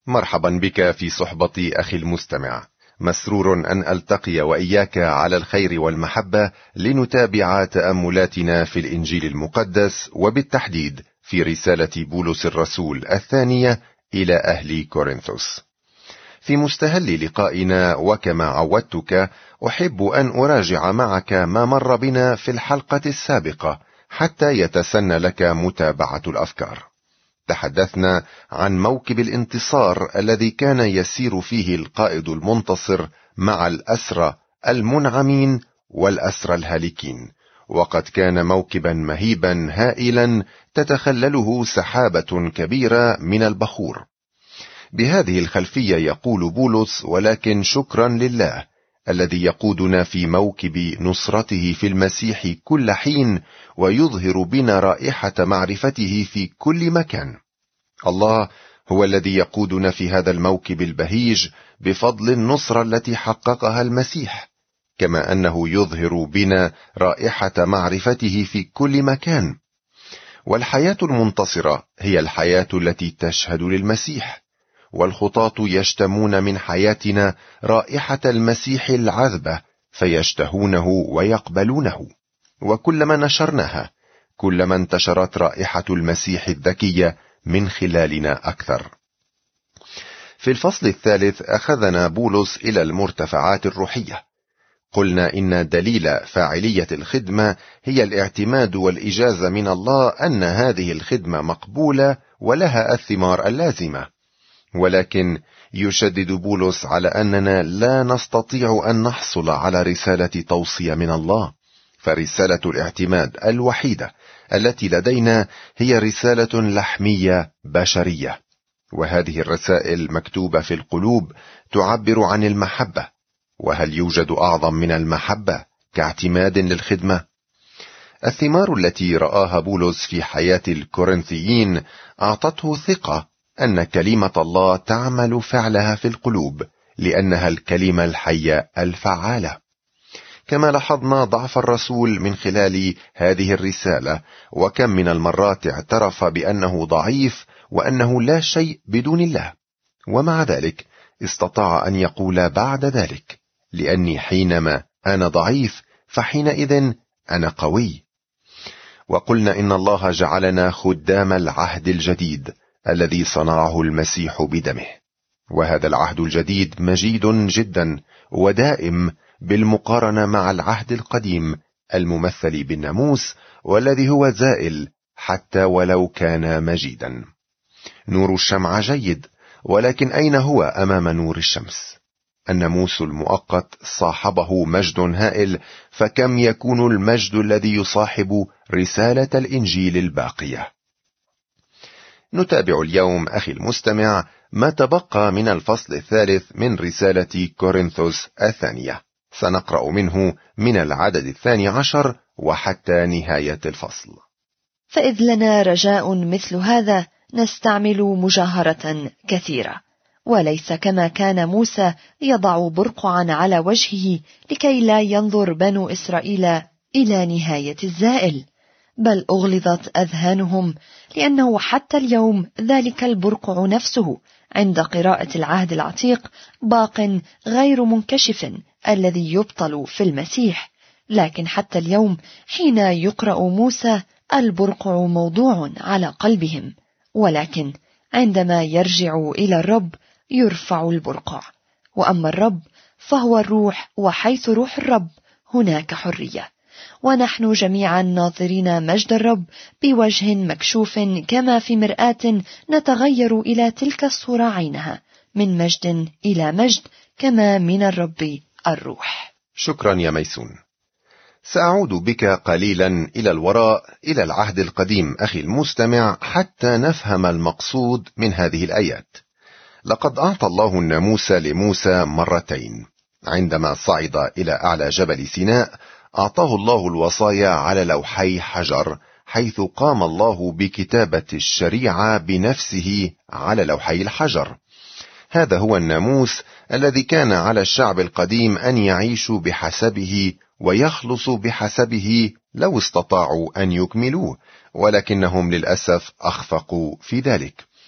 مرحبا بك في صحبة أخي المستمع. مسرور أن ألتقي وإياك على الخير والمحبة لنتابع تأملاتنا في الإنجيل المقدس، وبالتحديد في رسالة بولس الرسول الثانية إلى أهل كورنثوس. في مستهل لقائنا وكما عودتك، أحب أن أراجع معك ما مر بنا في الحلقة السابقة حتى يتسنى لك متابعة الأفكار. تحدثنا عن موكب الانتصار الذي كان يسير فيه القائد المنتصر مع الأسرى المنعمين والأسرى الهالكين، وقد كان موكبا مهيبا هائلا تتخلله سحابة كبيرة من البخور. بهذه الخلفية يقول بولس: ولكن شكرا لله الذي يقودنا في موكب نصرته في المسيح كل حين، ويظهر بنا رائحة معرفته في كل مكان. الله هو الذي يقودنا في هذا الموكب البهيج بفضل النصرة التي حققها المسيح، كما أنه يظهر بنا رائحة معرفته في كل مكان. والحياة المنتصرة هي الحياة التي تشهد للمسيح، والخطاة يشتمون من حياتنا رائحة المسيح العذبة فيشتهونه ويقبلونه، وكلما نشرناها كلما انتشرت رائحة المسيح الذكية من خلالنا أكثر. في الفصل الثالث أخذنا بولس إلى المرتفعات الروحية. قلنا إن دليل فاعلية الخدمة هي الاعتماد والإجازة من الله أن هذه الخدمة مقبولة ولها الثمار اللازمة، ولكن يشدد بولس على أننا لا نستطيع أن نحصل على رسالة توصية من الله، فرسالة الاعتماد الوحيدة التي لدينا هي رسالة لحمية بشرية، وهذه الرسائل مكتوبة في القلوب تعبر عن المحبة. وهل يوجد أعظم من المحبة كاعتماد للخدمة؟ الثمار التي رآها بولس في حياة الكورنثيين أعطته ثقة أن كلمة الله تعمل فعلها في القلوب، لأنها الكلمة الحية الفعالة. كما لاحظنا ضعف الرسول من خلال هذه الرسالة، وكم من المرات اعترف بأنه ضعيف وأنه لا شيء بدون الله، ومع ذلك استطاع أن يقول بعد ذلك: لأني حينما أنا ضعيف فحينئذ أنا قوي. وقلنا إن الله جعلنا خدام العهد الجديد الذي صنعه المسيح بدمه، وهذا العهد الجديد مجيد جدا ودائم بالمقارنة مع العهد القديم الممثل بالناموس، والذي هو زائل حتى ولو كان مجيدا. نور الشمعة جيد، ولكن أين هو أمام نور الشمس؟ الناموس المؤقت صاحبه مجد هائل، فكم يكون المجد الذي يصاحب رسالة الإنجيل الباقية؟ نتابع اليوم أخي المستمع ما تبقى من الفصل الثالث من رسالة كورنثوس الثانية. سنقرأ منه من العدد 12 وحتى نهاية الفصل. فإذ لنا رجاء مثل هذا نستعمل مجاهرة كثيرة، وليس كما كان موسى يضع برقعا على وجهه لكي لا ينظر بنو إسرائيل إلى نهاية الزائل، بل أغلظت أذهانهم، لأنه حتى اليوم ذلك البرقع نفسه عند قراءة العهد العتيق باق غير منكشف الذي يبطل في المسيح. لكن حتى اليوم حين يقرأ موسى البرقع موضوع على قلبهم، ولكن عندما يرجع إلى الرب يرفع البرقع. وأما الرب فهو الروح، وحيث روح الرب هناك حرية. ونحن جميعا ناظرين مجد الرب بوجه مكشوف كما في مرآة، نتغير إلى تلك الصورة عينها، من مجد إلى مجد كما من الرب الروح. شكرا يا ميسون. سأعود بك قليلا إلى الوراء إلى العهد القديم أخي المستمع حتى نفهم المقصود من هذه الآيات. لقد أعطى الله الناموس لموسى مرتين. عندما صعد إلى أعلى جبل سيناء أعطاه الله الوصايا على لوحي حجر، حيث قام الله بكتابة الشريعة بنفسه على لوحي الحجر. هذا هو الناموس الذي كان على الشعب القديم أن يعيشوا بحسبه ويخلصوا بحسبه لو استطاعوا أن يكملوه، ولكنهم للأسف أخفقوا في ذلك.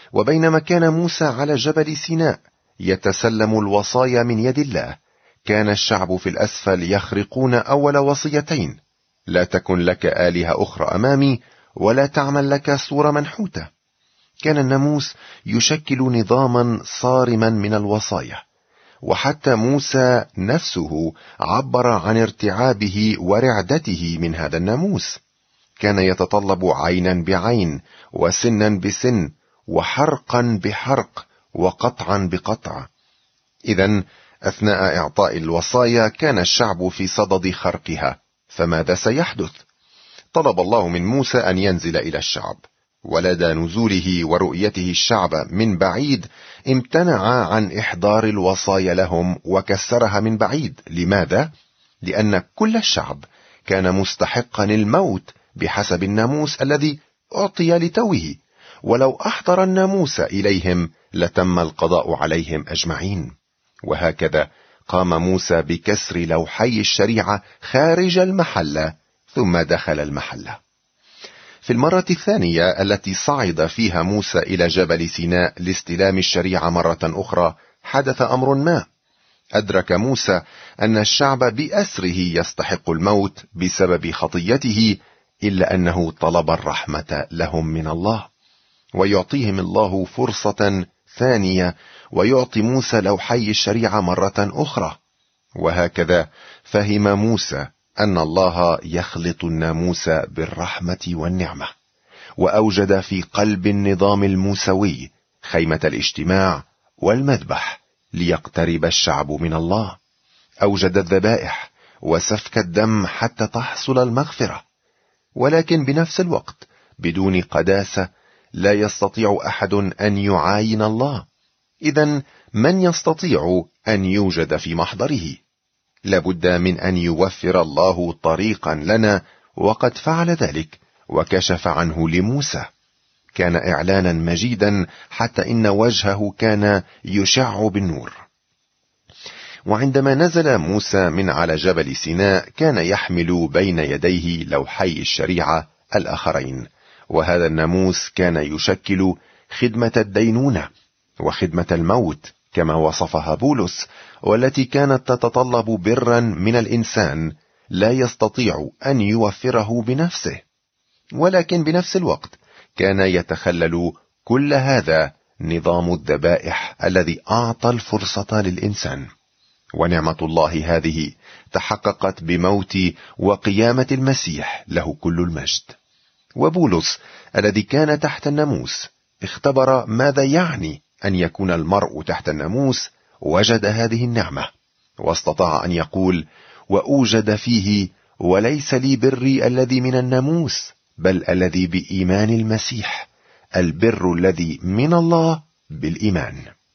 وبينما كان موسى على جبل سيناء يتسلم الوصايا من يد الله، كان الشعب في الأسفل يخرقون أول وصيتين: لا تكن لك آلهة أخرى أمامي، ولا تعمل لك صورة منحوتة. كان الناموس يشكل نظاما صارما من الوصايا، وحتى موسى نفسه عبر عن ارتعابه ورعدته من هذا الناموس. كان يتطلب عينا بعين، وسنا بسن، وحرقا بحرق، وقطعا بقطع. إذن أثناء إعطاء الوصايا كان الشعب في صدد خرقها، فماذا سيحدث؟ طلب الله من موسى أن ينزل إلى الشعب، ولدى نزوله ورؤيته الشعب من بعيد امتنع عن إحضار الوصايا لهم وكسرها من بعيد. لماذا؟ لأن كل الشعب كان مستحقا الموت بحسب الناموس الذي أعطي لتوه، ولو أحضر الناموس إليهم لتم القضاء عليهم أجمعين. وهكذا قام موسى بكسر لوحي الشريعة خارج المحلة، ثم دخل المحلة. في المرة الثانية التي صعد فيها موسى إلى جبل سيناء لاستلام الشريعة مرة أخرى، حدث أمر ما. أدرك موسى أن الشعب بأسره يستحق الموت بسبب خطيته، إلا أنه طلب الرحمة لهم من الله، ويعطيهم الله فرصة ثانية، ويعطي موسى لوحي الشريعة مرة أخرى. وهكذا فهم موسى أن الله يخلط الناموس بالرحمة والنعمة، وأوجد في قلب النظام الموسوي خيمة الاجتماع والمذبح ليقترب الشعب من الله. أوجد الذبائح وسفك الدم حتى تحصل المغفرة، ولكن بنفس الوقت بدون قداسة لا يستطيع أحد أن يعاين الله. إذن من يستطيع أن يوجد في محضره؟ لابد من أن يوفر الله طريقا لنا، وقد فعل ذلك وكشف عنه لموسى. كان إعلانا مجيدا حتى إن وجهه كان يشع بالنور. وعندما نزل موسى من على جبل سيناء كان يحمل بين يديه لوحي الشريعة الآخرين، وهذا الناموس كان يشكل خدمة الدينونة وخدمة الموت كما وصفها بولس، والتي كانت تتطلب برا من الإنسان لا يستطيع أن يوفره بنفسه. ولكن بنفس الوقت كان يتخلل كل هذا نظام الذبائح الذي أعطى الفرصة للإنسان. ونعمة الله هذه تحققت بموت وقيامة المسيح، له كل المجد. وبولس الذي كان تحت الناموس اختبر ماذا يعني أن يكون المرء تحت الناموس، وجد هذه النعمة واستطاع أن يقول: وأوجد فيه وليس لي بري الذي من الناموس، بل الذي بإيمان المسيح، البر الذي من الله بالإيمان.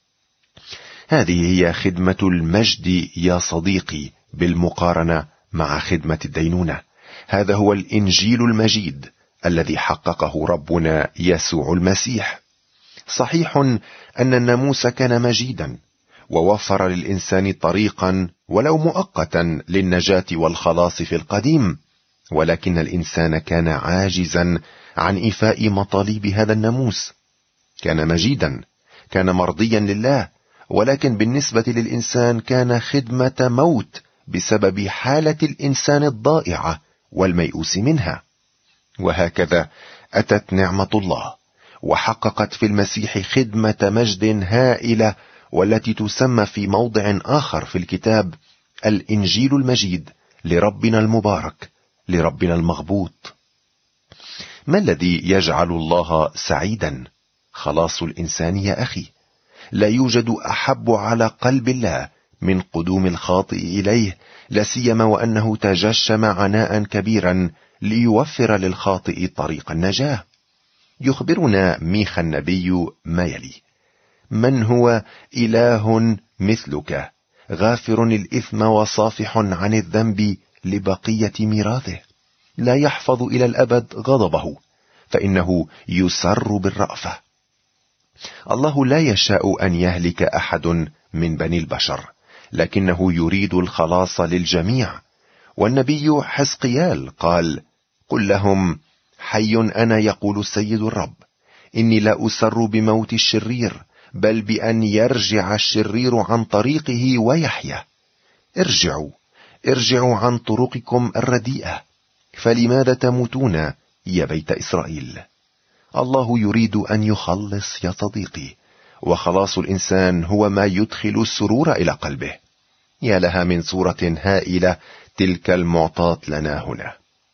هذه هي خدمة المجد يا صديقي بالمقارنة مع خدمة الدينونة. هذا هو الإنجيل المجيد الذي حققه ربنا يسوع المسيح. صحيح أن الناموس كان مجيدا ووفر للإنسان طريقا ولو مؤقتا للنجاة والخلاص في القديم، ولكن الإنسان كان عاجزا عن إيفاء مطالب هذا الناموس. كان مجيدا، كان مرضيا لله، ولكن بالنسبة للإنسان كان خدمة موت بسبب حالة الإنسان الضائعة والميؤوس منها. وهكذا أتت نعمة الله وحققت في المسيح خدمة مجد هائلة، والتي تسمى في موضع آخر في الكتاب الإنجيل المجيد لربنا المبارك، لربنا المغبوط. ما الذي يجعل الله سعيدا؟ خلاص الإنسان يا أخي. لا يوجد أحب على قلب الله من قدوم الخاطئ إليه، لا سيما وأنه تجشم عناء كبيرا ليوفر للخاطئ طريق النجاة. يخبرنا ميخا النبي ما يلي: من هو إله مثلك، غافر الإثم وصافح عن الذنب لبقية ميراثه، لا يحفظ إلى الأبد غضبه، فإنه يسر بالرأفة. الله لا يشاء أن يهلك أحد من بني البشر، لكنه يريد الخلاص للجميع. والنبي حزقيال قال: قل لهم: حي أنا يقول السيد الرب، إني لا أسر بموت الشرير، بل بأن يرجع الشرير عن طريقه ويحيا. ارجعوا عن طرقكم الرديئة، فلماذا تموتون يا بيت إسرائيل؟ الله يريد أن يخلص يا صديقي، وخلاص الإنسان هو ما يدخل السرور إلى قلبه. يا لها من صورة هائلة تلك المعطاة لنا هنا.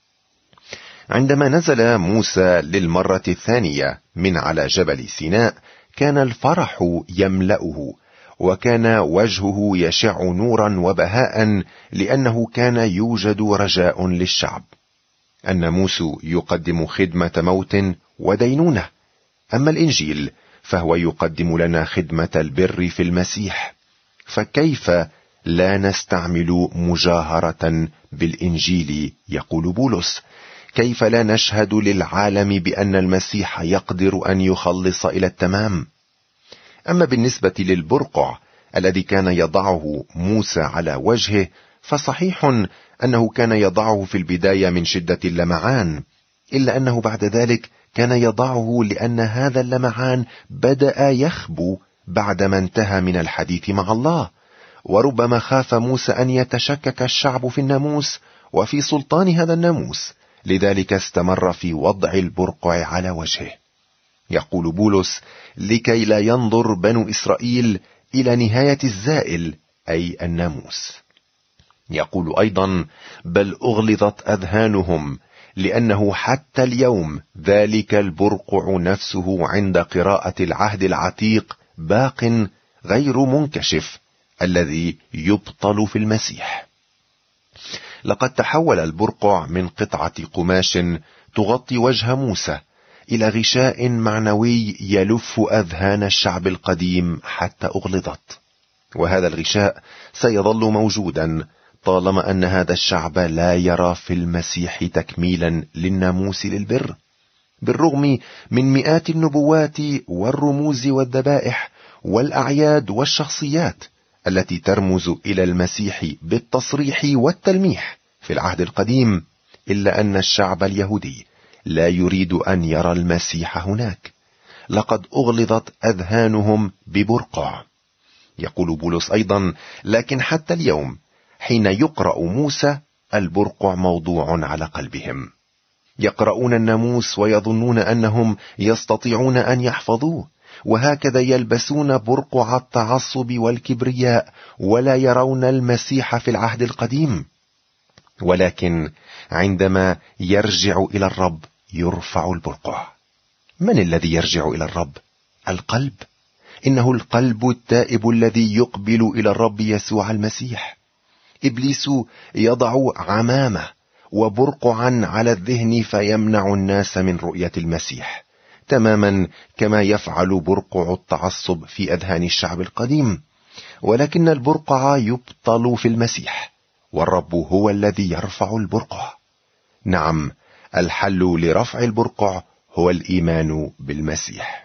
عندما نزل موسى للمرة الثانية من على جبل سيناء، كان الفرح يملأه، وكان وجهه يشع نورا وبهاء، لأنه كان يوجد رجاء للشعب. الناموس يقدم خدمة موت ودينونة، أما الإنجيل فهو يقدم لنا خدمة البر في المسيح. فكيف لا نستعمل مجاهرة بالإنجيل؟ يقول بولس، كيف لا نشهد للعالم بأن المسيح يقدر أن يخلص إلى التمام؟ أما بالنسبة للبرقع الذي كان يضعه موسى على وجهه، فصحيح أنه كان يضعه في البداية من شدة اللمعان، إلا أنه بعد ذلك كان يضعه لأن هذا اللمعان بدأ يخبو بعدما انتهى من الحديث مع الله. وربما خاف موسى أن يتشكك الشعب في الناموس وفي سلطان هذا الناموس، لذلك استمر في وضع البرقع على وجهه. يقول بولس، لكي لا ينظر بنو إسرائيل إلى نهاية الزائل، أي الناموس. يقول أيضا، بل أغلظت أذهانهم، لأنه حتى اليوم ذلك البرقع نفسه عند قراءة العهد العتيق باق غير منكشف، الذي يبطل في المسيح. لقد تحول البرقع من قطعة قماش تغطي وجه موسى إلى غشاء معنوي يلف أذهان الشعب القديم حتى أغلظت، وهذا الغشاء سيظل موجودا طالما أن هذا الشعب لا يرى في المسيح تكميلا للناموس للبر، بالرغم من مئات النبوات والرموز والذبائح والأعياد والشخصيات التي ترمز إلى المسيح بالتصريح والتلميح في العهد القديم، إلا أن الشعب اليهودي لا يريد أن يرى المسيح هناك. لقد أغلظت أذهانهم ببرقع. يقول بولس أيضا، لكن حتى اليوم حين يقرأ موسى البرقع موضوع على قلبهم. يقرؤون الناموس ويظنون أنهم يستطيعون أن يحفظوه، وهكذا يلبسون برقع التعصب والكبرياء ولا يرون المسيح في العهد القديم. ولكن عندما يرجع إلى الرب يرفع البرقع. من الذي يرجع إلى الرب؟ القلب. إنه القلب التائب الذي يقبل إلى الرب يسوع المسيح. إبليس يضع عمامة وبرقعا على الذهن فيمنع الناس من رؤية المسيح، تماما كما يفعل برقع التعصب في أذهان الشعب القديم. ولكن البرقع يبطل في المسيح، والرب هو الذي يرفع البرقع. نعم، الحل لرفع البرقع هو الإيمان بالمسيح.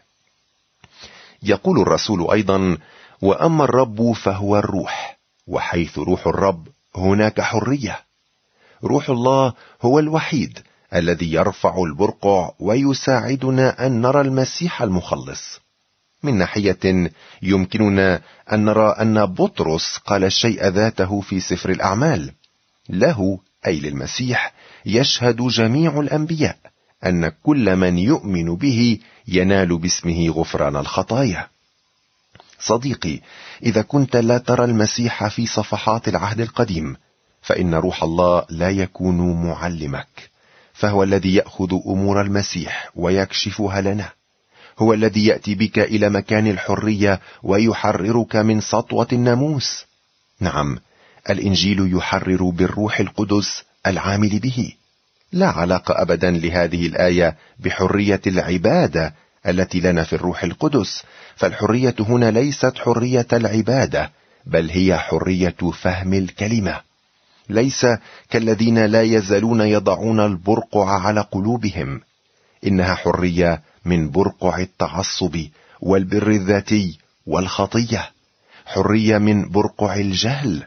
يقول الرسول أيضا، وأما الرب فهو الروح، وحيث روح الرب هناك حرية. روح الله هو الوحيد الذي يرفع البرقع ويساعدنا أن نرى المسيح المخلص. من ناحية يمكننا أن نرى أن بطرس قال الشيء ذاته في سفر الأعمال، له أي للمسيح يشهد جميع الأنبياء أن كل من يؤمن به ينال باسمه غفران الخطايا. صديقي، إذا كنت لا ترى المسيح في صفحات العهد القديم، فإن روح الله لا يكون معلمك، فهو الذي يأخذ أمور المسيح ويكشفها لنا. هو الذي يأتي بك إلى مكان الحرية ويحررك من سطوة الناموس. نعم، الإنجيل يحرر بالروح القدس العامل به. لا علاقة أبدا لهذه الآية بحرية العبادة التي لنا في الروح القدس، فالحرية هنا ليست حرية العبادة، بل هي حرية فهم الكلمة. ليس كالذين لا يزالون يضعون البرقع على قلوبهم، إنها حرية من برقع التعصب والبر الذاتي والخطية، حرية من برقع الجهل.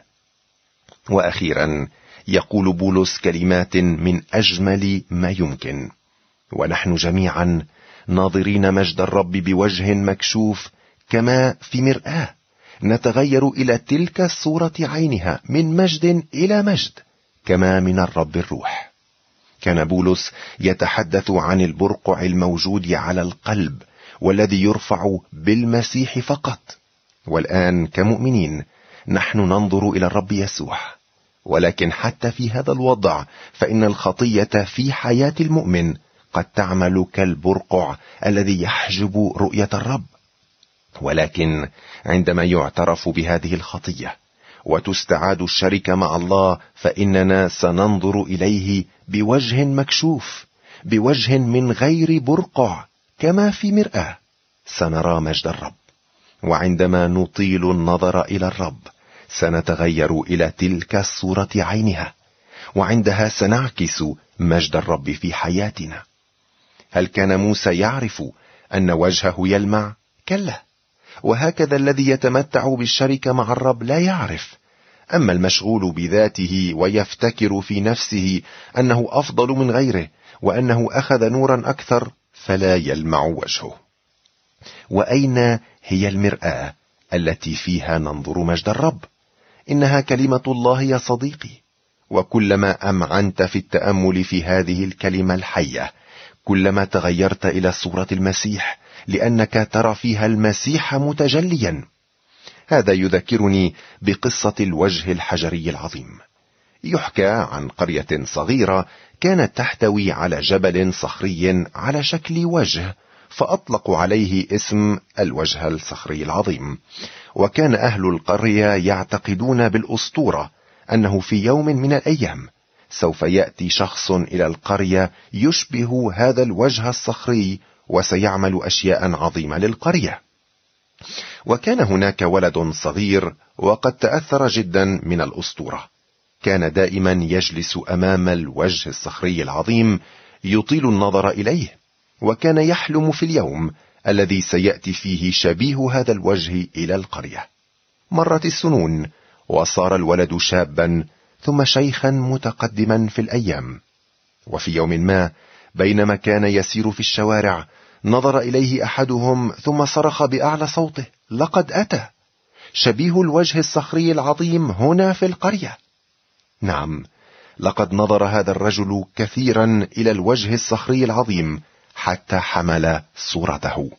وأخيرا يقول بولس كلمات من أجمل ما يمكن، ونحن جميعا ناظرين مجد الرب بوجه مكشوف كما في مرآة، نتغير إلى تلك الصورة عينها من مجد إلى مجد كما من الرب الروح. كان بولس يتحدث عن البرقع الموجود على القلب والذي يرفع بالمسيح فقط، والآن كمؤمنين نحن ننظر إلى الرب يسوع، ولكن حتى في هذا الوضع فإن الخطية في حياة المؤمن قد تعمل كالبرقع الذي يحجب رؤية الرب. ولكن عندما يعترف بهذه الخطية وتستعاد الشركة مع الله فإننا سننظر إليه بوجه مكشوف، بوجه من غير برقع كما في مرآة، سنرى مجد الرب. وعندما نطيل النظر إلى الرب سنتغير إلى تلك الصورة عينها، وعندها سنعكس مجد الرب في حياتنا. هل كان موسى يعرف أن وجهه يلمع؟ كلا، وهكذا الذي يتمتع بالشركة مع الرب لا يعرف. أما المشغول بذاته ويفتكر في نفسه أنه أفضل من غيره وأنه أخذ نورا أكثر فلا يلمع وجهه. وأين هي المرآة التي فيها ننظر مجد الرب؟ إنها كلمة الله يا صديقي، وكلما أمعنت في التأمل في هذه الكلمة الحية كلما تغيرت إلى صورة المسيح، لأنك ترى فيها المسيح متجليا. هذا يذكرني بقصة الوجه الحجري العظيم. يحكى عن قرية صغيرة كانت تحتوي على جبل صخري على شكل وجه، فأطلقوا عليه اسم الوجه الصخري العظيم. وكان أهل القرية يعتقدون بالأسطورة أنه في يوم من الأيام سوف يأتي شخص إلى القرية يشبه هذا الوجه الصخري وسيعمل أشياء عظيمة للقرية. وكان هناك ولد صغير وقد تأثر جدا من الأسطورة. كان دائما يجلس أمام الوجه الصخري العظيم يطيل النظر إليه، وكان يحلم في اليوم الذي سيأتي فيه شبيه هذا الوجه إلى القرية. مرت السنون وصار الولد شابا ثم شيخا متقدما في الأيام. وفي يوم ما بينما كان يسير في الشوارع نظر إليه أحدهم ثم صرخ بأعلى صوته: لقد أتى شبيه الوجه الصخري العظيم هنا في القرية. نعم، لقد نظر هذا الرجل كثيرا إلى الوجه الصخري العظيم حتى حمل صورته.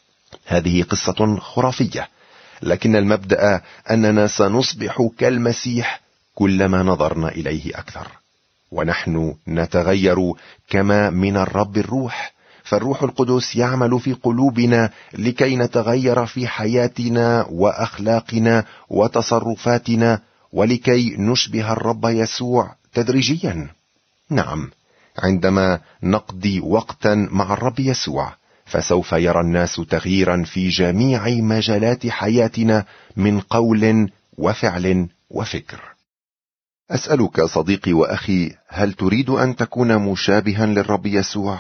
هذه قصة خرافية، لكن المبدأ أننا سنصبح كالمسيح كلما نظرنا إليه أكثر، ونحن نتغير كما من الرب الروح. فالروح القدس يعمل في قلوبنا لكي نتغير في حياتنا وأخلاقنا وتصرفاتنا ولكي نشبه الرب يسوع تدريجيا. نعم، عندما نقضي وقتا مع الرب يسوع فسوف يرى الناس تغييرا في جميع مجالات حياتنا من قول وفعل وفكر. أسألك صديقي وأخي، هل تريد أن تكون مشابها للرب يسوع؟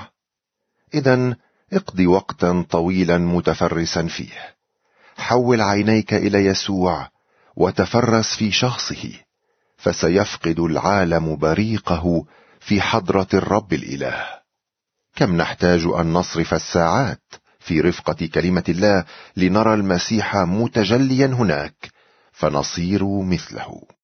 إذن اقضي وقتا طويلا متفرسا فيه. حول عينيك إلى يسوع وتفرس في شخصه، فسيفقد العالم بريقه في حضرة الرب الإله. كم نحتاج أن نصرف الساعات في رفقة كلمة الله لنرى المسيح متجليا هناك فنصير مثله.